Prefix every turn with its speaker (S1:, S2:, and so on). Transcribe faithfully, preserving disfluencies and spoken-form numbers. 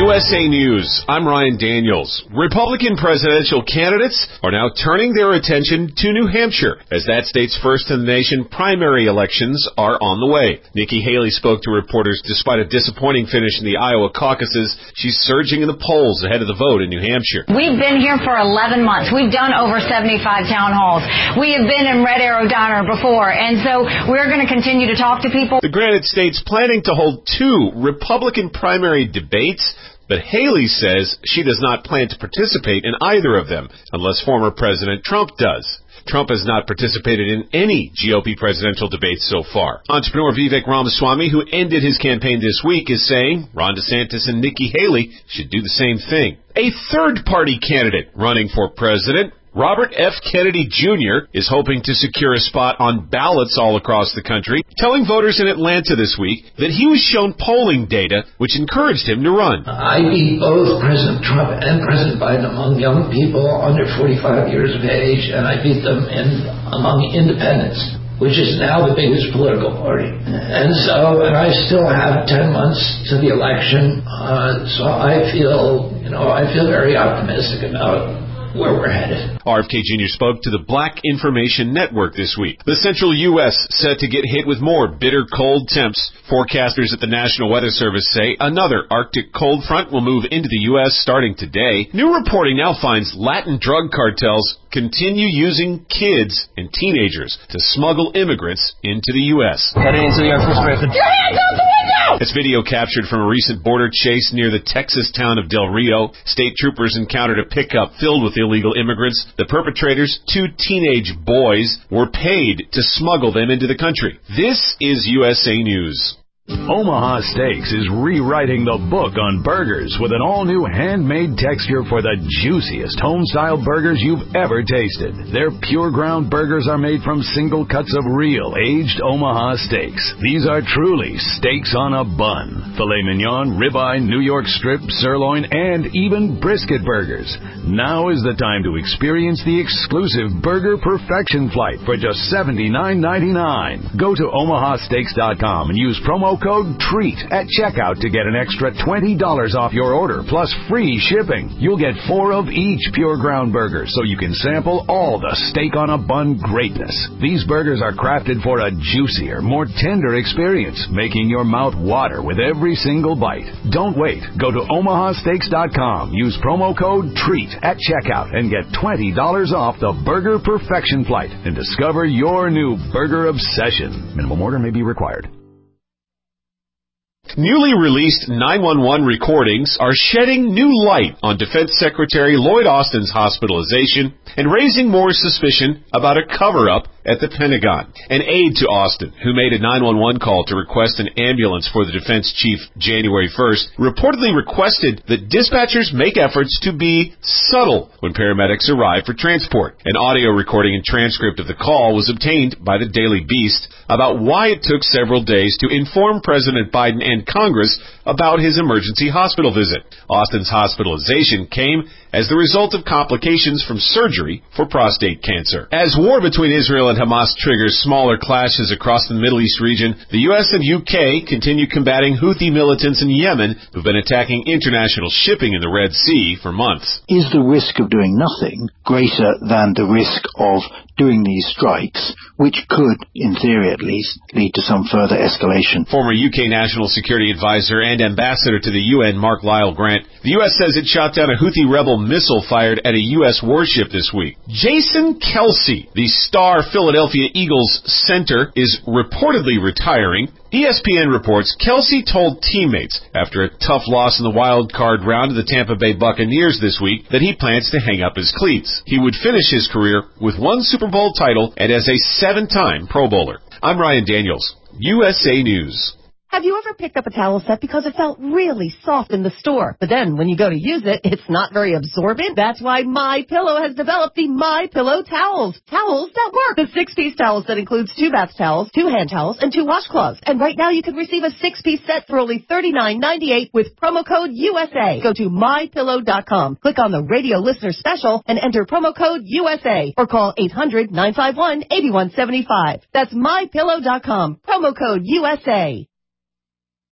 S1: U S A News. I'm Ryan Daniels. Republican presidential candidates are now turning their attention to New Hampshire as that state's first-in-the-nation primary elections are on the way. Nikki Haley spoke to reporters despite a disappointing finish in the Iowa caucuses. She's surging in the polls ahead of the vote in New Hampshire.
S2: We've been here for eleven months. We've done over seventy-five town halls. We have been in Red Arrow Diner before, and so we're going to continue to talk to people.
S1: The Granite State's planning to hold two Republican primary debates, but Haley says she does not plan to participate in either of them unless former President Trump does. Trump has not participated in any G O P presidential debates so far. Entrepreneur Vivek Ramaswamy, who ended his campaign this week, is saying Ron DeSantis and Nikki Haley should do the same thing. A third-party candidate running for president, Robert F. Kennedy Junior, is hoping to secure a spot on ballots all across the country, telling voters in Atlanta this week that he was shown polling data which encouraged him to run.
S3: I beat both President Trump and President Biden among young people under forty-five years of age, and I beat them in among independents, which is now the biggest political party. And so, and I still have ten months to the election, uh, so I feel, you know, I feel very optimistic about where we're headed.
S1: R F K Junior spoke to the Black Information Network this week. The central U S set to get hit with more bitter cold temps. Forecasters at the National Weather Service say another Arctic cold front will move into the U S starting today. New reporting now finds Latin drug cartels continue using kids and teenagers to smuggle immigrants into the U S.
S4: Heading into the unsuspected.
S1: Your hands out the window! This video captured from a recent border chase near the Texas town of Del Rio. State troopers encountered a pickup filled with illegal immigrants. The perpetrators, two teenage boys, were paid to smuggle them into the country. This is U S A News.
S5: Omaha Steaks is rewriting the book on burgers with an all-new handmade texture for the juiciest home-style burgers you've ever tasted. Their pure ground burgers are made from single cuts of real aged Omaha steaks. These are truly steaks on a bun. Filet mignon, ribeye, New York strip, sirloin, and even brisket burgers. Now is the time to experience the exclusive Burger Perfection Flight for just seventy-nine ninety-nine. Go to omaha steaks dot com and use promo code TREAT at checkout to get an extra twenty dollars off your order, plus free shipping. You'll get four of each pure ground burger, so you can sample all the steak on a bun greatness. These burgers are crafted for a juicier, more tender experience, making your mouth water with every single bite. Don't wait. Go to omaha steaks dot com, use promo code TREAT at checkout, and get twenty dollars off the Burger Perfection Flight and discover your new burger obsession. Minimum order may be required.
S1: Newly released nine one one recordings are shedding new light on Defense Secretary Lloyd Austin's hospitalization and raising more suspicion about a cover-up at the Pentagon. An aide to Austin, who made a nine one one call to request an ambulance for the defense chief January first, reportedly requested that dispatchers make efforts to be subtle when paramedics arrive for transport. An audio recording and transcript of the call was obtained by the Daily Beast about why it took several days to inform President Biden and Congress about his emergency hospital visit. Austin's hospitalization came as the result of complications from surgery for prostate cancer. As war between Israel and Hamas triggers smaller clashes across the Middle East region, the U S and U K continue combating Houthi militants in Yemen who've been attacking international shipping in the Red Sea for months.
S6: Is the risk of doing nothing greater than the risk of doing these strikes, which could, in theory at least, lead to some further escalation?
S1: Former U K National Security Advisor and Ambassador to the U N, Mark Lyle Grant, the U S says it shot down a Houthi rebel missile fired at a U S warship this week. Jason Kelce, the star Philadelphia Eagles center, is reportedly retiring. E S P N reports Kelce told teammates after a tough loss in the wild card round of the Tampa Bay Buccaneers this week that he plans to hang up his cleats. He would finish his career with one Super Bowl title and as a seven-time Pro Bowler. I'm Ryan Daniels, U S A News.
S7: Have you ever picked up a towel set because it felt really soft in the store, but then when you go to use it, it's not very absorbent? That's why MyPillow has developed the MyPillow towels. Towels that work. The six-piece towel set includes two bath towels, two hand towels, and two washcloths. And right now you can receive a six-piece set for only thirty-nine ninety-eight with promo code U S A. Go to my pillow dot com, click on the radio listener special, and enter promo code U S A, or call eight hundred nine five one eight one seven five. That's my pillow dot com, promo code U S A.